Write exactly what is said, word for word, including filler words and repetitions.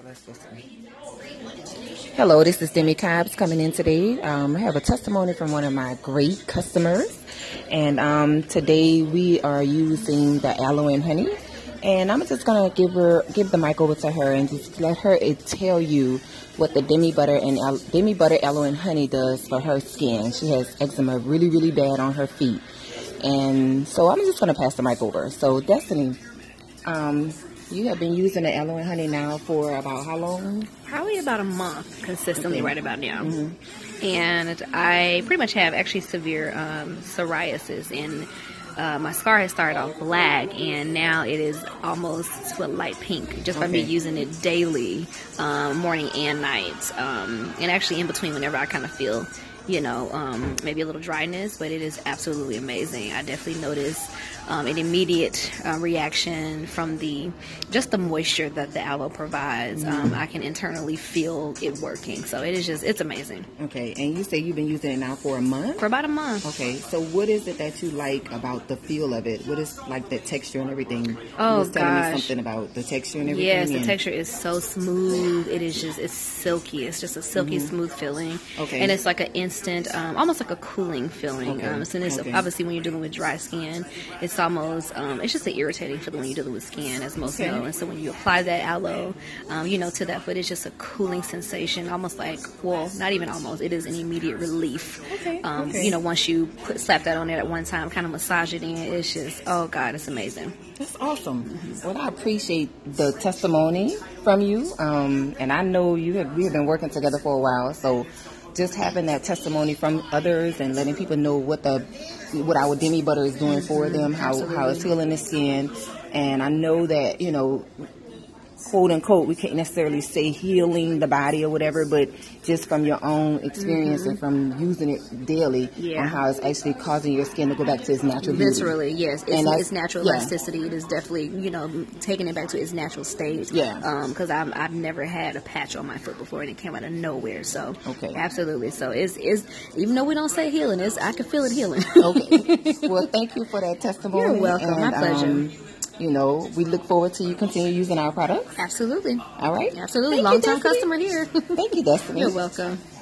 let's listen. Hello, this is Demi Cobbs coming in today. Um, I have a testimony from one of my great customers. And um, today we are using the aloe and honey. And I'm just going to give her, give the mic over to her and just let her tell you what the Demi Butter and Al Demi Butter Aloe and Honey does for her skin. She has eczema really, really bad on her feet. And so I'm just going to pass the mic over. So Destiny, um, you have been using the aloe and honey now for about how long? Probably about a month consistently, Okay. right about now. Mm-hmm. And I pretty much have actually severe um, psoriasis, and uh, my scar has started off black, and now it is almost to a light pink just by me Okay. using it daily, um, morning and night, um, and actually in between whenever I kind of feel, you know, um, maybe a little dryness, but it is absolutely amazing. I definitely notice um, an immediate uh, reaction from the just the moisture that the aloe provides. Mm-hmm. Um, I can internally feel it working, so it is just it's amazing. Okay, and you say you've been using it now for a month? For about a month. Okay, so what is it that you like about the feel of it? What is like the texture and everything? Oh, you was telling gosh. me something about the texture and everything. Yes, the and- texture is so smooth. It is just, it's silky. It's just a silky, Mhm. smooth feeling. Okay. And it's like an instant, um, almost like a cooling feeling. Okay. Um, so it's Okay. obviously when you're dealing with dry skin, it's almost, um, it's just an irritating feeling when you're dealing with skin, as most Okay. know. And so when you apply that aloe, um, you know, to that foot, it's just a cooling sensation, almost like, well, not even almost, it is an immediate relief. Okay, Um, okay. You know, once you put, slap that on there at one time, kind of massage it in, it's just, oh God, it's amazing. That's awesome. Well, I appreciate the testimony from you, um, and I know you have we have been working together for a while. So, just having that testimony from others and letting people know what the what our Demi Butter is doing for them, how how it's healing the skin, and I know that you know. Quote unquote, we can't necessarily say healing the body or whatever, but just from your own experience Mm-hmm. and from using it daily, Yeah. on how it's actually causing your skin to go back to its natural beauty. Literally, yes. It's, And that's- it's natural yeah. elasticity. It is definitely, you know, taking it back to its natural state. Yeah. Because I've, I've never had a patch on my foot before, and it came out of nowhere. So, Okay. absolutely. So, it's, it's even though we don't say healing, it's, I can feel it healing. Okay. Well, thank you for that testimony. You're welcome. My And, pleasure. Um, you know, we look forward to you continue using our products. Absolutely. All right. Absolutely. Thank you, Long-time Destiny. customer here. Thank you, Destiny. You're welcome.